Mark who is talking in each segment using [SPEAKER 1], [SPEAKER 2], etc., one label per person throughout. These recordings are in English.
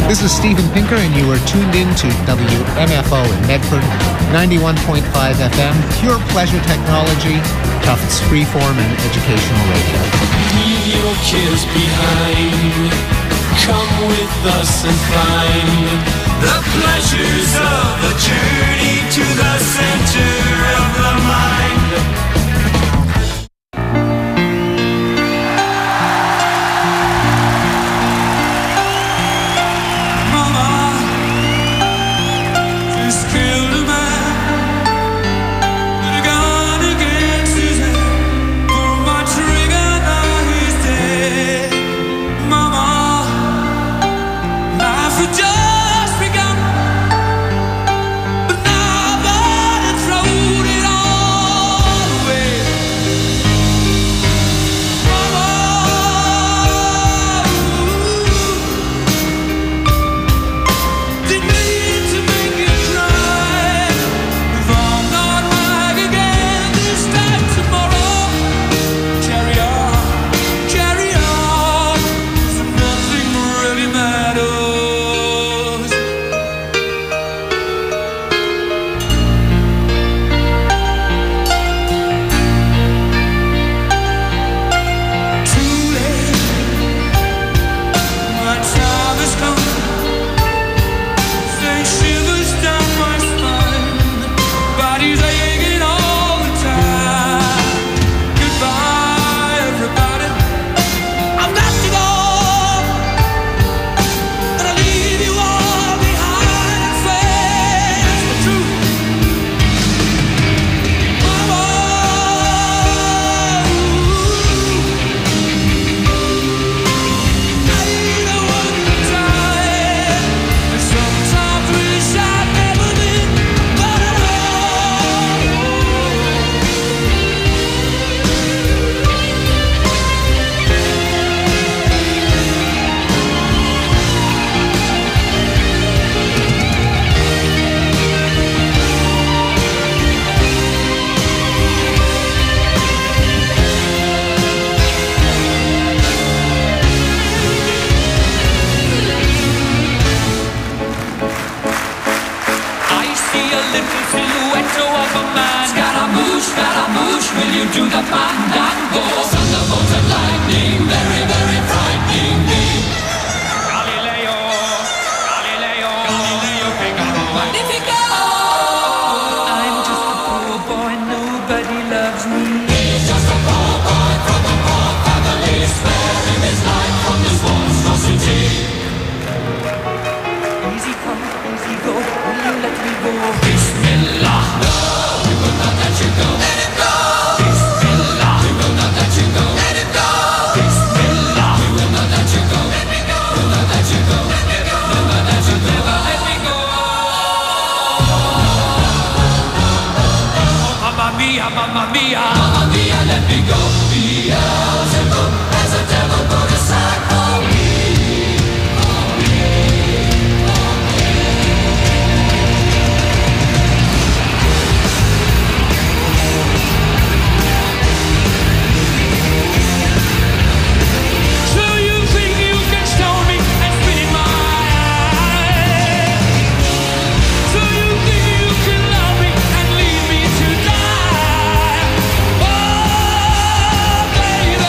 [SPEAKER 1] This is Steven Pinker, and you are tuned in to WMFO in Medford, 91.5 FM, pure pleasure technology, Tufts freeform and educational radio.
[SPEAKER 2] Leave your cares behind. Come with us and find the pleasures of the journey to the center of the mind.
[SPEAKER 3] Baby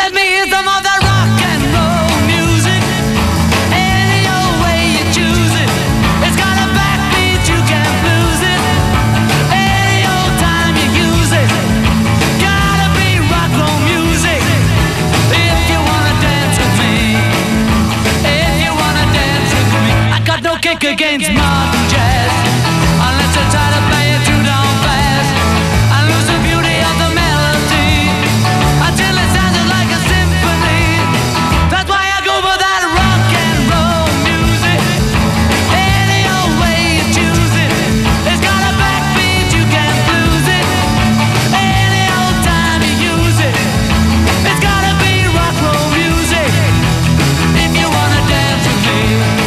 [SPEAKER 3] let me hear some of that rock and roll music. Any old way you choose it. It's got a backbeat, you can't lose it. Any old time you use it. Gotta be rock roll music. If you wanna dance with me. If you wanna dance with me. I got no kick against modern jazz. Unless you try to play it too down fast. I lose the beauty of the melody until it sounded like a symphony. That's why I go for that rock and roll music. Any old way you choose it. It's got a backbeat, you can't lose it. Any old time you use it. It's gotta be rock roll music. If you wanna dance with me.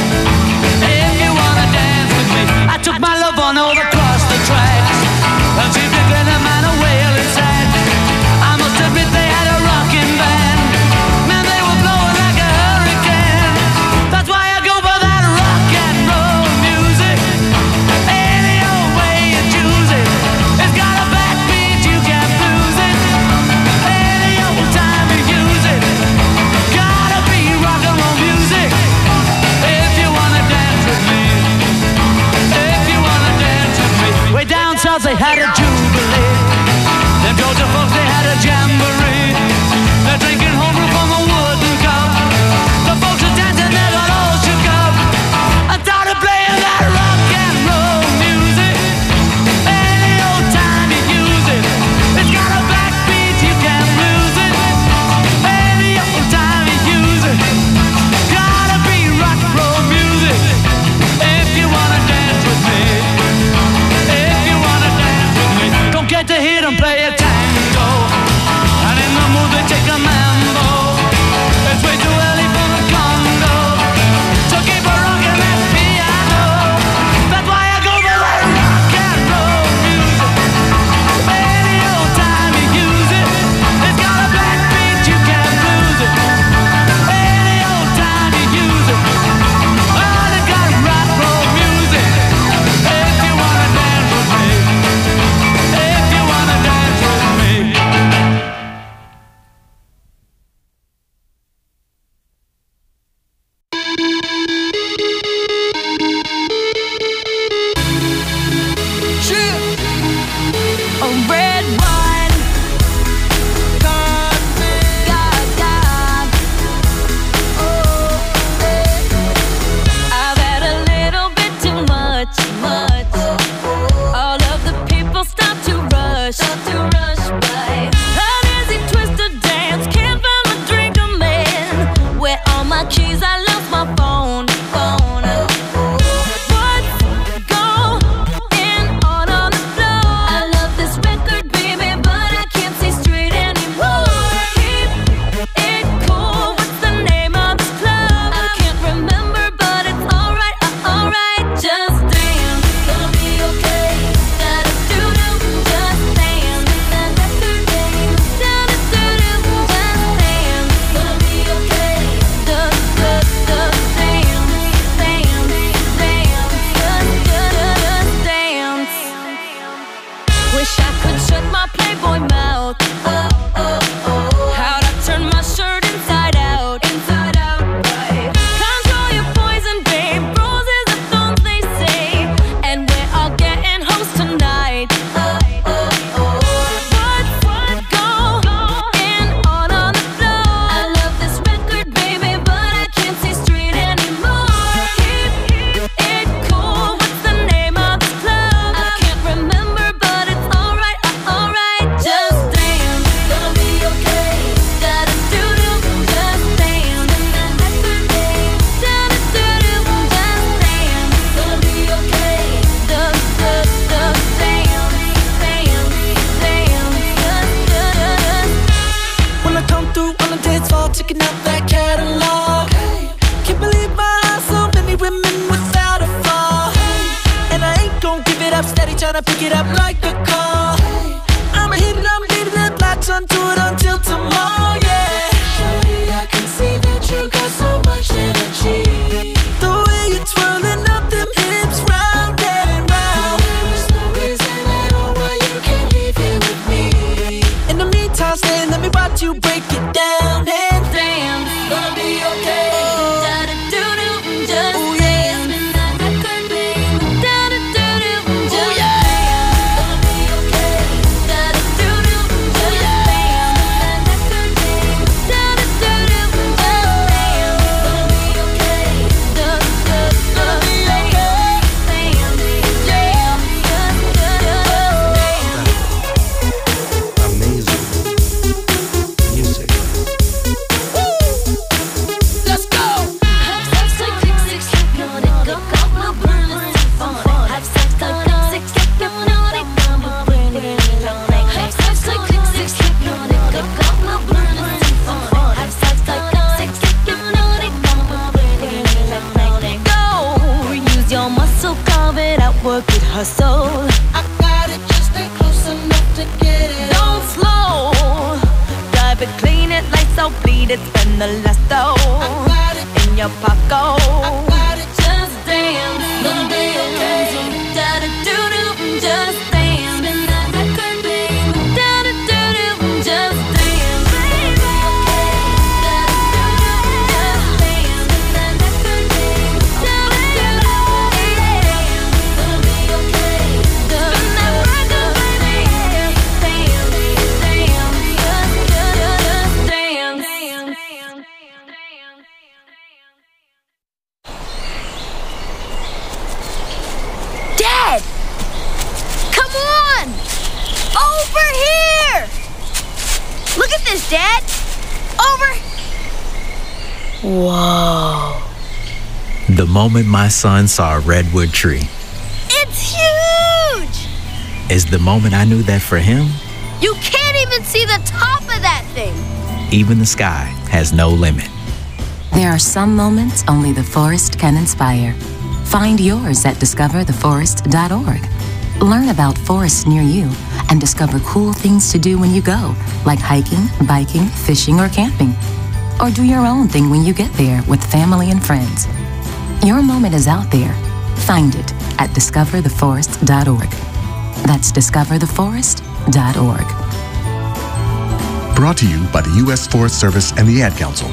[SPEAKER 3] If you wanna dance with me. I took my love on over across the tracks. And she figured a man a whale inside. I must admit they had a rockin' band. Man, they were blowing like a hurricane. That's why I go for that rock and roll music. Any old way you choose it. It's got a backbeat, you can't lose it. Any old time you use it. Gotta be rock and roll music. If you wanna dance with me. If you wanna dance with me. Way down south they had a jubilee. Them Georgia folks they had a jamboree. They're drinking homebrew from a wooden cup. The folks are dancing, they got all shook up. I started playing that rock and roll music. Any old time you use it. It's got a backbeat, you can't lose it. Any old time you use it. Gotta be rock and roll music. If you wanna dance with me. If you wanna dance with me. Don't get to hear them play a tango. And in the mood they take a mambo. It's way too early for the Congo. So keep a rockin' that piano. That's why I go for that rock and roll music. Any old time you use it. It's got a backbeat, you can't lose it. Any old time you use it. Oh, they got rock roll music. If you wanna dance with me. If you wanna dance with me.
[SPEAKER 4] A red wine, God, God. Oh, I've had a little bit too much. All of the people stop to rush by. An easy twisted dance, can't find my drink, a man. Where all my keys? I lost my phone. What's going on the floor? I love this record, baby, but I can't see straight anymore. Keep it cool. What's the name of this club? I can't remember, but it's alright, alright. Just dance, gonna be okay. Gotta do-do, just dance. That record, baby, do-do-do-do, just dance. Gonna be okay. Just dance, dance. Wish I could shut my Playboy mouth. How'd I turn my shirt inside out? Right. Control your poison, babe. Roses are thorns, they say. And we're all getting hoes tonight. What's going on the floor? I love this record, baby, but I can't see straight anymore. Keep it cool. What's the name of this club? I can't remember, but it's alright, alright. Just dance, gonna be okay. Gotta do-do, just dance. That record, babe, do-do-do-do, just dance. Gonna be okay. Just dance,
[SPEAKER 5] When I come through on the dance floor, checking out that catalog. Can't believe my eyes, so many women without a flaw. And I ain't gon' give it up, steady tryna pick it up like a call. I'ma hit it, I'ma leave it, latch onto it until tomorrow, yeah. Surely I can see that you got so much energy. The way you're twirling up them hips round and round. There is no reason at all why you can't leave here with me. In the meantime, stay, let me watch you break it down.
[SPEAKER 6] need it, spend the last dough in your pocket.
[SPEAKER 4] Just dance, gonna be okay. Da-da-doo-doo, just dance. Spin that record, babe. Da-da-doo-doo, just dance, baby. Da-da-doo-doo, just dance. Spin that record, babe. Da-da-doo-doo, gonna be okay. Spin that record, babe. Dance,
[SPEAKER 6] Dad! Come on! Over here! Look at this, Dad! Over! Whoa.
[SPEAKER 7] The moment my son saw a redwood tree
[SPEAKER 6] It's huge!
[SPEAKER 7] is the moment I knew that for him,
[SPEAKER 6] You can't even see the top of that thing!
[SPEAKER 7] even the sky has no limit.
[SPEAKER 8] There are some moments only the forest can inspire. Find yours at discovertheforest.org. Learn about forests near you and discover cool things to do when you go, like hiking, biking, fishing, or camping. Or do your own thing when you get there with family and friends. Your moment is out there. Find it at discovertheforest.org. That's discovertheforest.org.
[SPEAKER 9] Brought to you by the U.S. Forest Service and the Ad Council.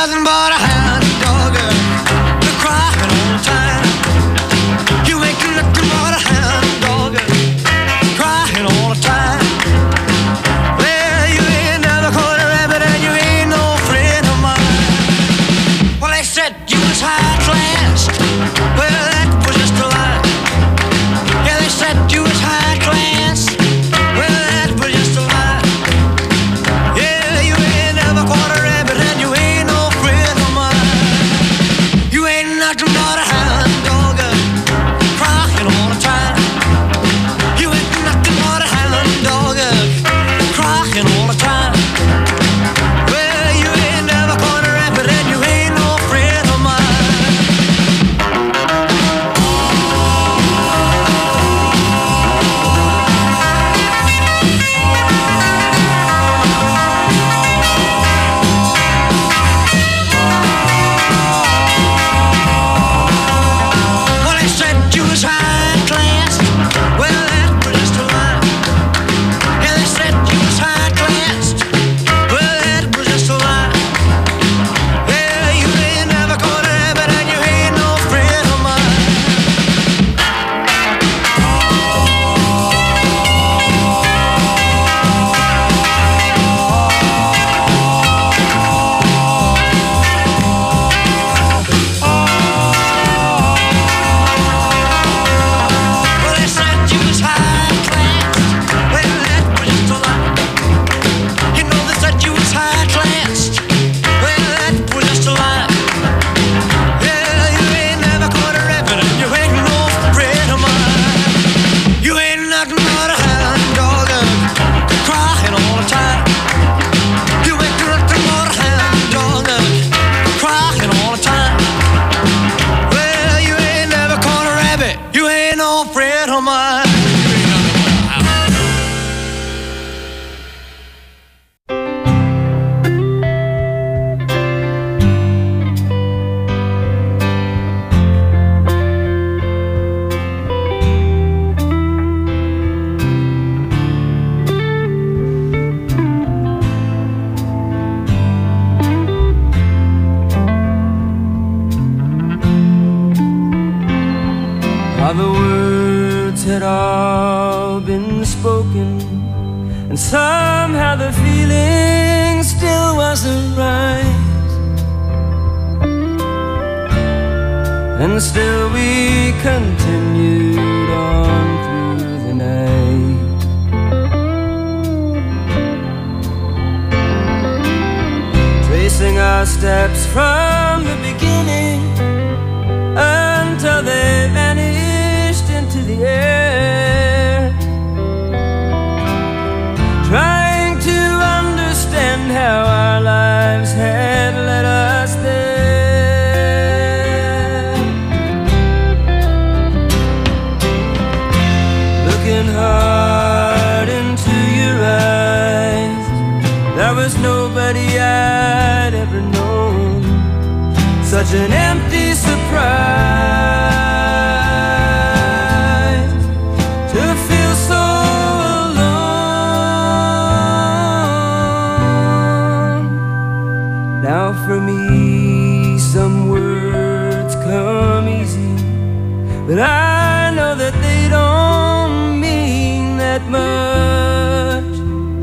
[SPEAKER 5] nothing but a hound dog. You're crying all the time. You ain't nothing but a hound dog. Crying all the time. Well, you ain't never caught a rabbit and you ain't no friend of mine. Well, they said you was high class. Well, that was just a lie. Yeah, they said you was high class. Well, that was just a lie. Yeah, you ain't never caught a rabbit and you ain't no friend of mine. You ain't nothing but a hound dog, crying all the time. You ain't nothing but a hound dog, crying all the time. Well, you ain't never caught a rabbit and you ain't no friend of mine. Well, they said you was high class. Well, that was just a lie. Yeah, they said you was high class. Well, that was just a lie. Yeah, you ain't never caught a rabbit and you ain't no friend of mine. Well, they said you was high class. Well, that was just a lie. You know they said you was high class. Well, that was just a lie. Yeah, you ain't never caught a rabbit and you ain't no friend of mine. You ain't nothing but a hound dog, crying all the time. You ain't nothing but a hound dog, crying all the time. Well, you ain't never caught a rabbit. You ain't no friend of mine.
[SPEAKER 10] The words had all been spoken, and somehow the feeling still wasn't right. And still we continued on through the night. Tracing our steps from the beginning until they vanished into the air, trying to understand how our lives had led us there. Looking hard into your eyes, there was nobody I'd ever known. Such an empty surprise to feel so alone. Now for me some words come easy, but I know that they don't mean that much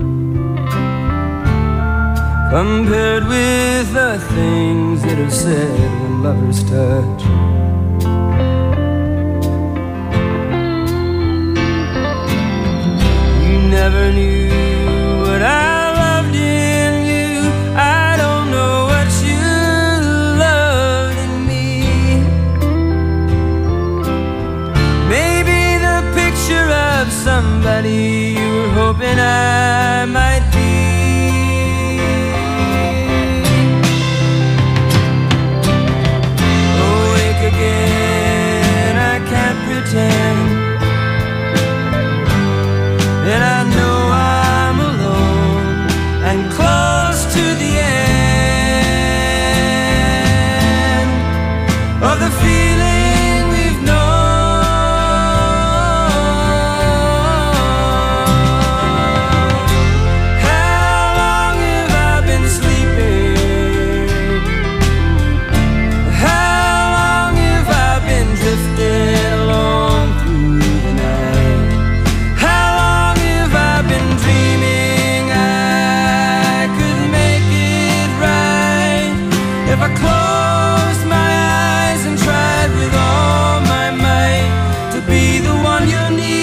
[SPEAKER 10] compared with the things that are said when lovers touch. You never knew what I loved in you. I don't know what you loved in me. Maybe the picture of somebody you were hoping I might be. Again, I can't pretend, and I know I if I closed my eyes and tried with all my might to be the one you need.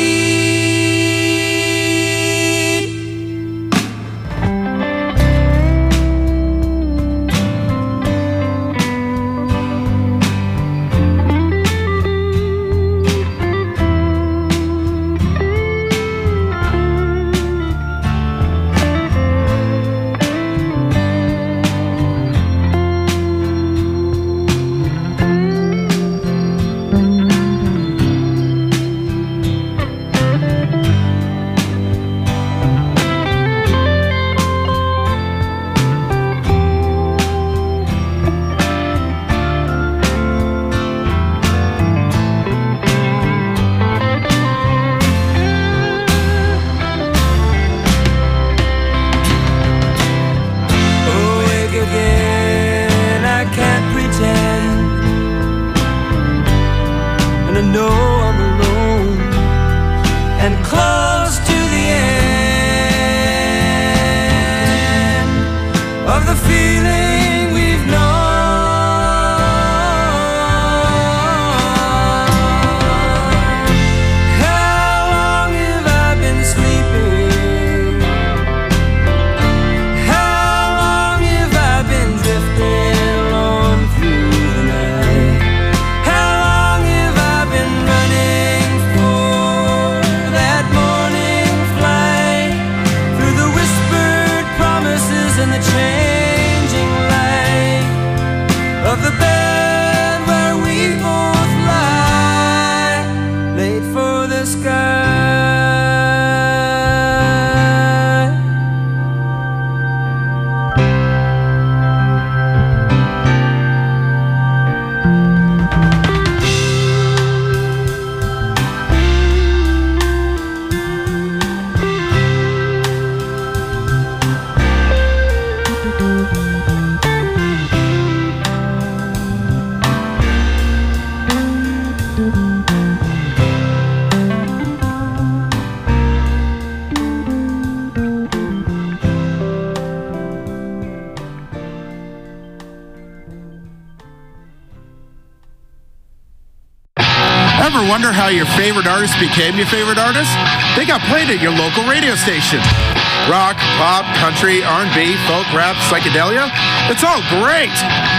[SPEAKER 11] Ever wonder how your favorite artist became your favorite artist? They got played at your local radio station. Rock, pop, country, R&B, folk, rap, psychedelia. It's all great.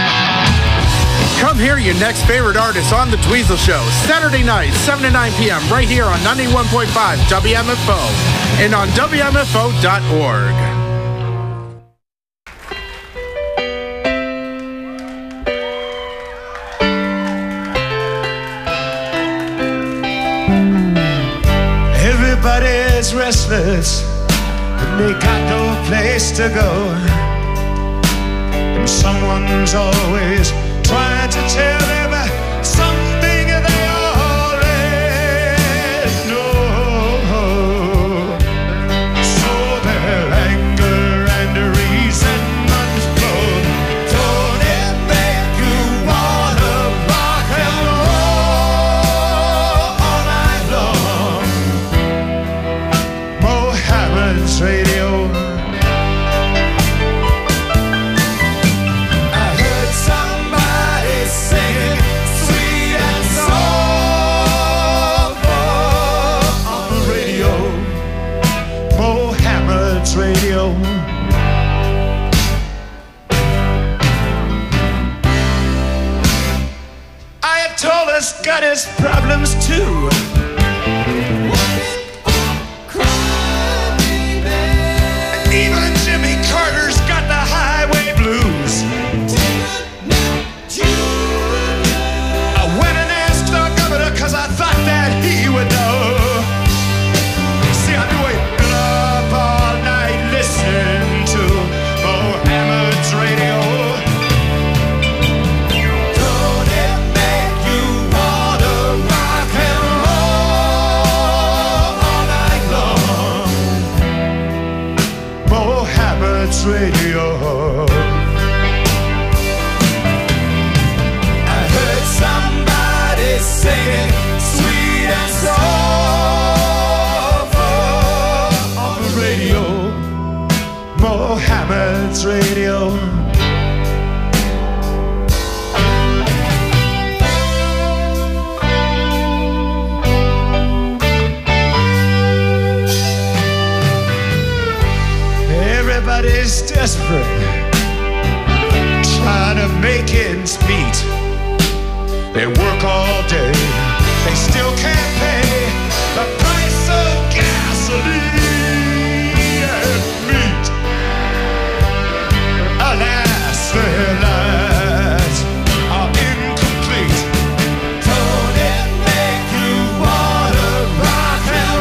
[SPEAKER 11] Come hear your next favorite artist on The Dweezil Show, Saturday night, 7 to 9 p.m. right here on 91.5 WMFO and on WMFO.org.
[SPEAKER 12] Everybody's restless and they got no place to go, and someone's always trying to tell them something they already know. So their anger and resentment flow. Don't it make you wanna rock and roll all night long? Mohammed's radio. Radio. Ayatollah's got his problems too. Even Jimmy Carter's got the highway blues. I went and asked the governor 'cause I thought that he would know. See, I've been waiting up all night, listen to Mohammed's radio. Don't it make you wanna rock and roll is desperate, trying to make ends meet. They work all day, they still can't pay the price of gasoline and meat. Alas, their lives are incomplete. Don't it make you wanna rock and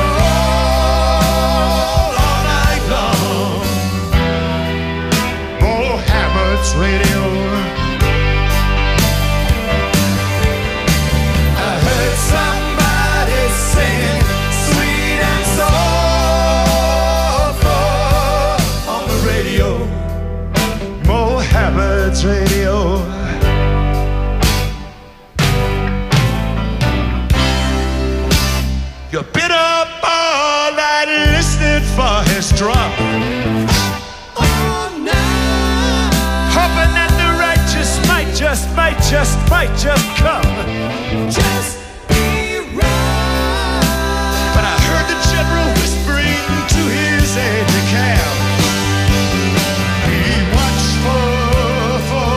[SPEAKER 12] roll all night long? Mohammed's radio. I heard somebody singing sweet and soulful on the radio. Mohammed's radio. You've been up all night listening for his drum. All night. Hoping that the righteous might just come. Just be right. But I heard the general whispering to his aide-de-camp. Be watchful for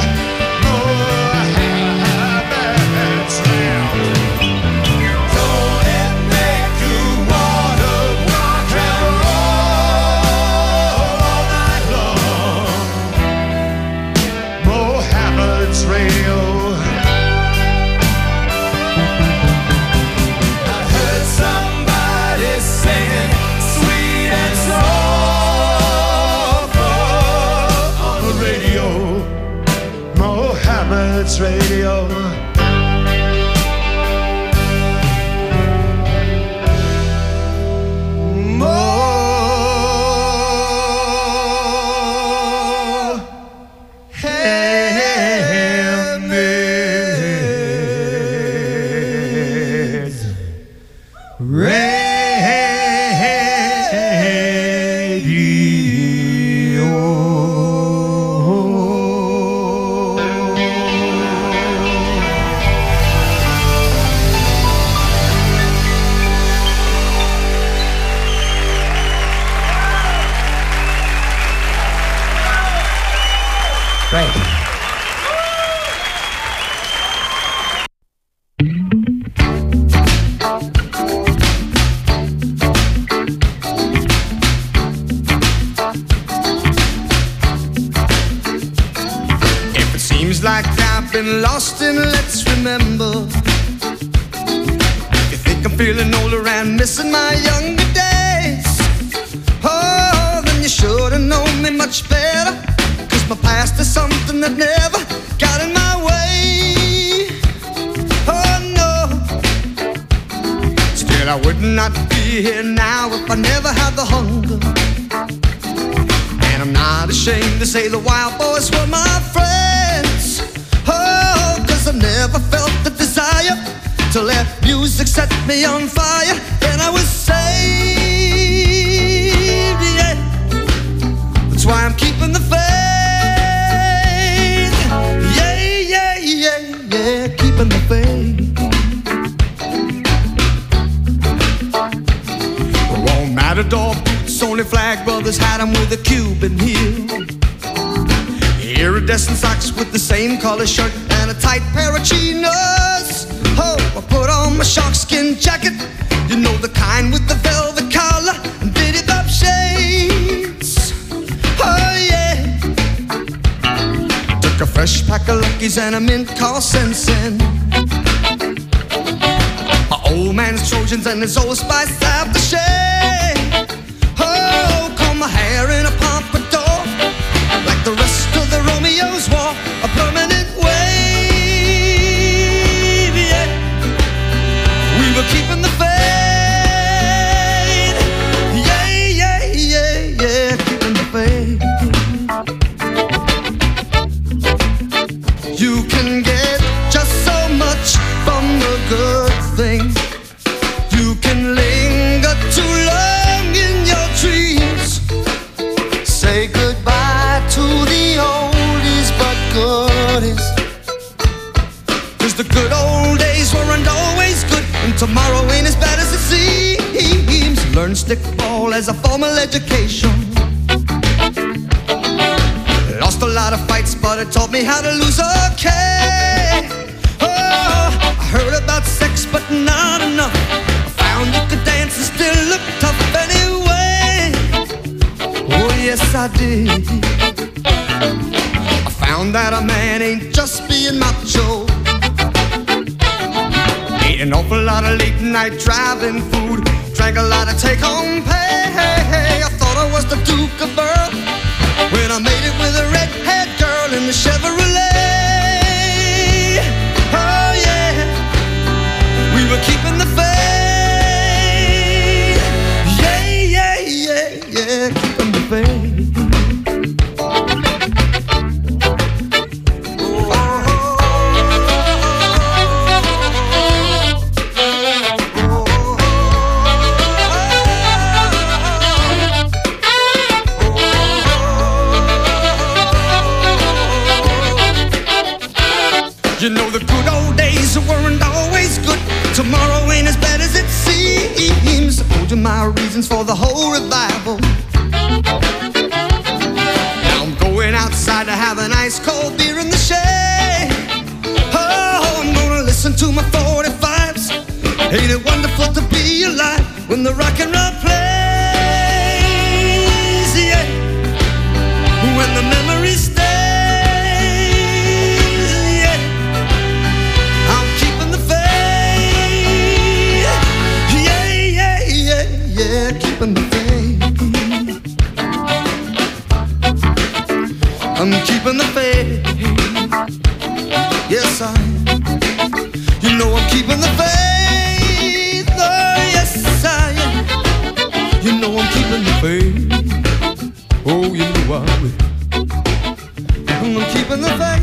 [SPEAKER 12] Mohammed's lamb. Don't it make you wanna rock and roll all night long? Mohammed's radio. I heard somebody singing sweet and soulful on the radio. Mohammed's radio. Mohammed's
[SPEAKER 1] Thank you.
[SPEAKER 12] If it seems like I've been lost, then let's remember. You think I'm feeling older and missing my younger days? Oh, then you should've known me much better. 'Cause my past is something that never got in my way. Oh no. Still, I would not be here now if I never had the hunger. And I'm not ashamed to say the wild boys were my friends. Oh, 'cause I never felt the desire to let music set me on fire. Then I was saved, yeah. That's why I'm keeping the faith. Yeah, yeah, yeah, yeah, keeping the faith. Won't matador boots, only flag brothers had them with a Cuban heel. Iridescent socks with the same color shirt and a tight pair of chinos. Oh, I put on my sharkskin jacket, you know, the kind with the velvet collar and beaded up shades. Oh yeah. Took a fresh pack of Luckies and a mint called Sensen. My old man's Trojans and his old Spice aftershave. Oh, comb my hair in a pompadour, like the rest of the Romeos wore a permanent wave. Yeah. We were keeping the faith. Yeah, yeah, yeah, yeah, keeping the faith. You can get just so much from the good thing. You can linger too long in your dreams. Say goodbye to the oldies but goodies. 'Cause the good old days weren't always good, and tomorrow ain't as bad as it seems. Learn stickball as a formal education.
[SPEAKER 13] Lost a lot of fights, but it taught me how to lose, okay. Oh, I heard about sex, but not enough. I found you could dance and still look tough anyway. Oh, yes, I did. I found that a man ain't just being macho. Ate an awful lot of late night driving food. Drank a lot of take-home pay. I thought I was the Duke of Earl when I made it with a red-haired girl in the Chevrolet. Oh yeah, we were keeping the faith. Yeah, yeah, yeah, yeah, keeping the faith. You know the good old days weren't always good. Tomorrow ain't as bad as it seems. I told you my reasons for the whole revival. Now I'm going outside to have an ice cold beer in the shade. Oh, I'm gonna listen to my 45s. Ain't it wonderful to be alive when the rock and roll plays? Yeah, when the memories stay. Keeping the faith. I'm keeping the faith. Yes, I am. You know I'm keeping the faith. Oh, yes, I am. You know I'm keeping the faith. Oh, you know I will. I'm keeping the faith.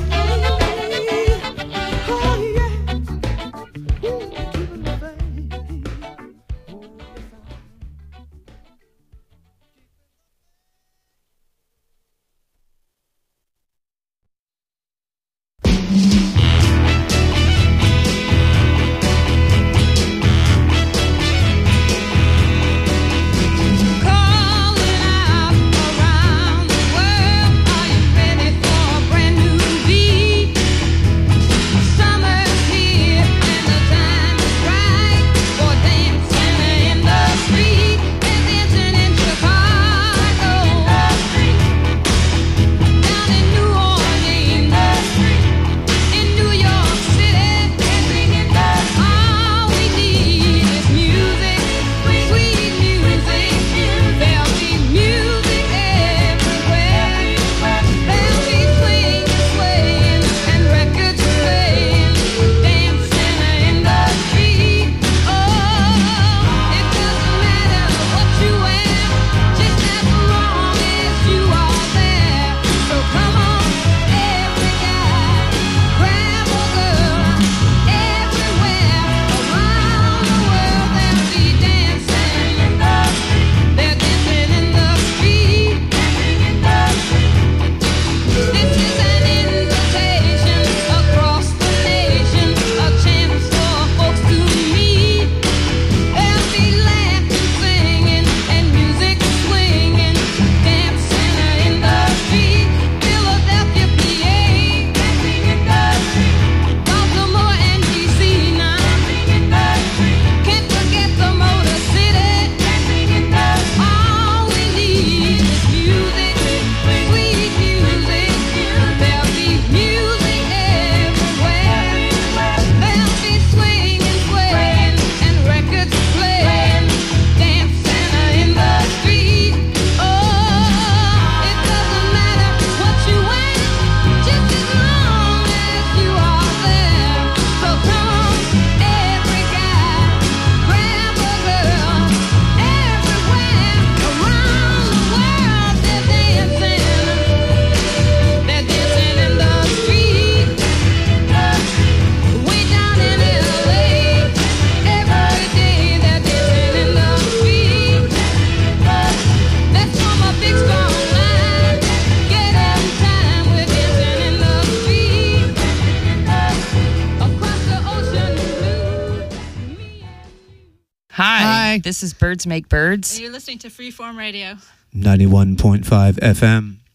[SPEAKER 14] Hi. This is Birds Make Birds.
[SPEAKER 15] And you're listening to Freeform Radio.
[SPEAKER 16] 91.5 FM.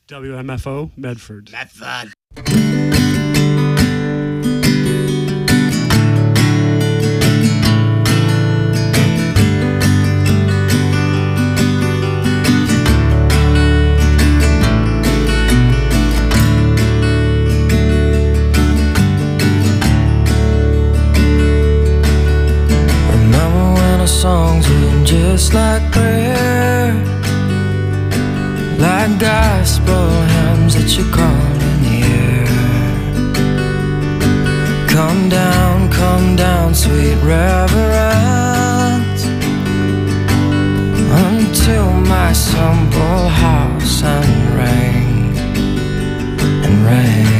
[SPEAKER 15] WMFO, Medford.
[SPEAKER 16] Medford.
[SPEAKER 10] Songs were just like prayer, like gospel hymns that you call in the air. Come down, sweet reverence, until my simple house and rain.